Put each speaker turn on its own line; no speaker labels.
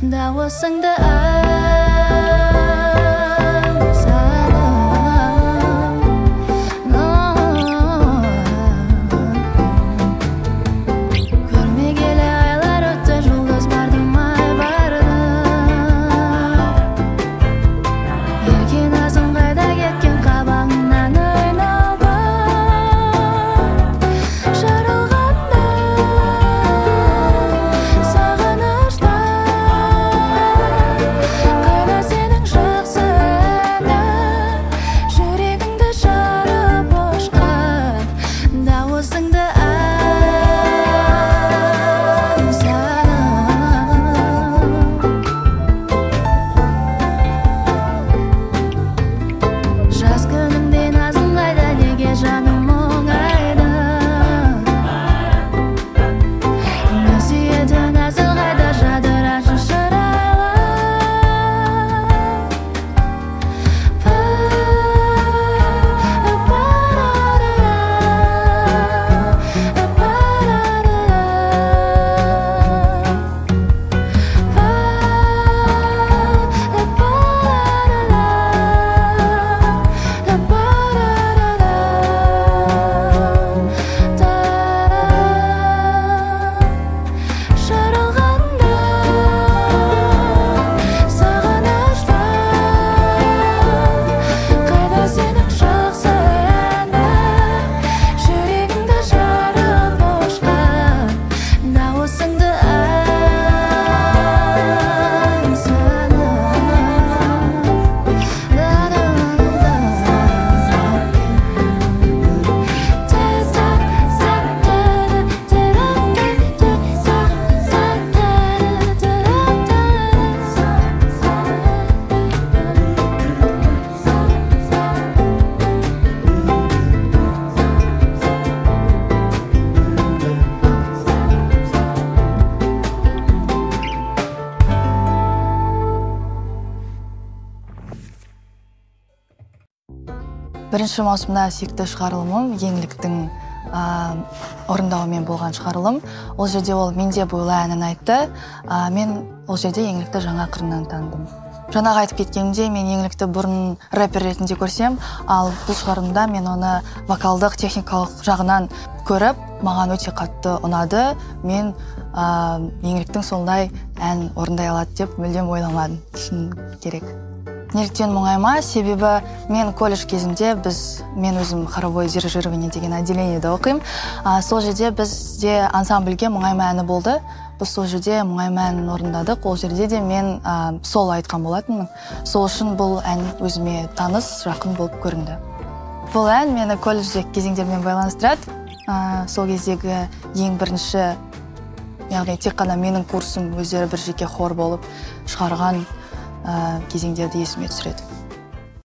дауысыңды көрмегелі айлар өтті, жұлдыз барды май барды. Ерген азың қайда кеткен, қабағыңнан айналды. Жарылғанда сағынышта, қайда сенің жақсы әні, жүрегіңді жарып ұшқан дауысыңды жаз күнінде назың қайда, неге жаным мұңайды? Мен сүйетін әзіл қайда, жадырашы шырайлы. Жарылғанда сағынышта, қайда сенің жақсы әні, жүрегіңді жарып ұшқан дауысыңды Бірінші маусымда сүйікті шығарылымым еңліктің орындауымен болған шығарылым. Ол жерде ол менде бойлай әнін айтты. Мен ол жерде еңлікті жаңа қырынан таныдым. Жаңағы айтып кеткенімде, мен еңлікті бұрын рэпер ретінде көрсем, ал бұл шығарылымда мен оны вокалдық, техникалық жағынан көріп, маған өте қатты ұнады. Мен еңліктің сондай ән орындай алады деп мүлдем ойламадым. Шын керек. Неліктен мұңайма? Себебі мен колледж кезімде мен өзім хоровой дирижирование деген отделениеде оқимын. Сол жерде бізде ансамбльге мұңайма әні болды. Біз сол жерде мұңайма әнін орындадық. Ол жерде де мен сол айтқан болатынмын. Сол үшін бұл ән өзіме таныс, жақын болып көрінді. Бұл ән мені колледждегі кезеңдермен байланыстырады. Сол кездегі ең бірінші, яғни тек қана менің курсым өздері бір жеке хор болып шығарған кезеңдерді есіме түсіреді.